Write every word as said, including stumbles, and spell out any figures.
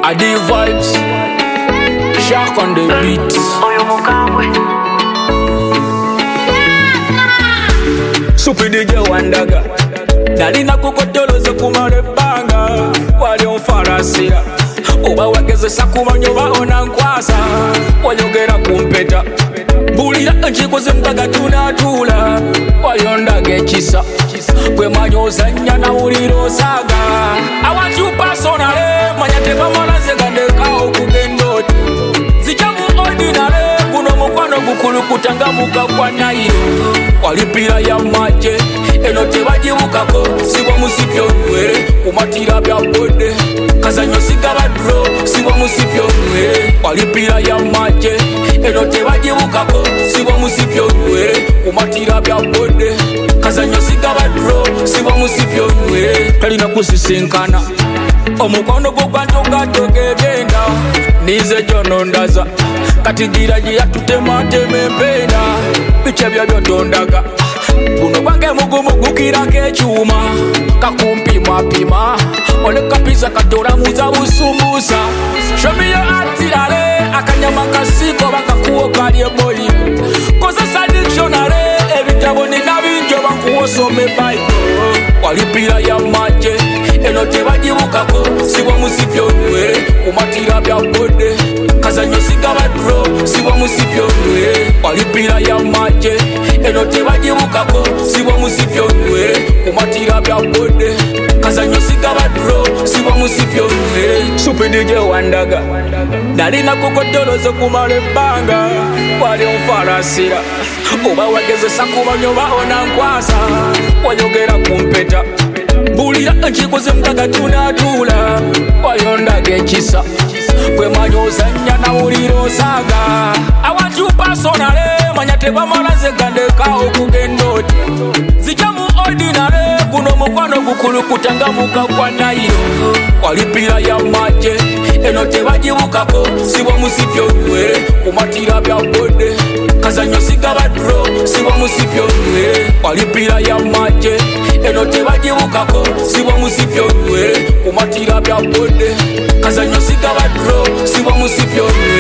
I D vibes, Shark on the beat. Super D J Wandaga Dalina kukotoloze kumale banga wali onfarasira oba wagezesa kumanyo baona nkwasa wanyogera kumpeta bulira nkikoze mpaga tunatula wayondaga ekisa gwe manyo ozanya nawulira osaga I want you personally manya tebamalaze gandekawo okugenda oti zijja mu ordinary guno mukwano gukulukuta muka kwa nayo walipira ya maje eno tebagibukako siwa musipyo nwere kumatira bya bode kazanyo sigaba dro siwa musipyo nwere walipira ya maje eno tebagibukako siwa musipyo nwere kumatira bya bode kazanyo sigaba dro siwa musipyo nwere kalina kusisinkana omukono gukwantoka tokegenda nize jono ndaza katigira jia tutemateme mpenda biche bya byotondaga guno gwange mugumu gukirako ekyuma kakumpima pima oleka pizza katora muza busumbusa show me your atirale akanyama kasiko bakakuwo kalye boli kozesa dictionary ebitabo nina binjo bakuwosome bible walipira ya maje eno tebagibukako siwa musipyo nwere kumatira bya bode kazanyo sigaba dro siwa musipyo nwere walipira ya maje eno tebagibukako siwa musipyo nwere kumatira bya bode kazanyo sigaba dro siwa musipyo nwere Super D J Wandaga Dalina kukotoloze kumale banga wali onfarasira oba wagezesa kumanyo baona nkwasa wanyogera kumpeta bulira nkikoze mpaga tunatula wayondaga ekisa gwe manyo ozanya nawulira osaga I want you personally manya tebamalaze gandekawo okugenda oti zijja mu ordinary guno mukwano gukulukuta muka kwa nayo walipira ya maje eno tebagibukako siwa musipyo nwere kumatira bya bode kazanyo sigaba dro siwa musipyo nwere walipira ya maje eno tebagibukako siwa musipyo nwere kumatira bya bode kazanyo sigaba dro siwa musipyo nwere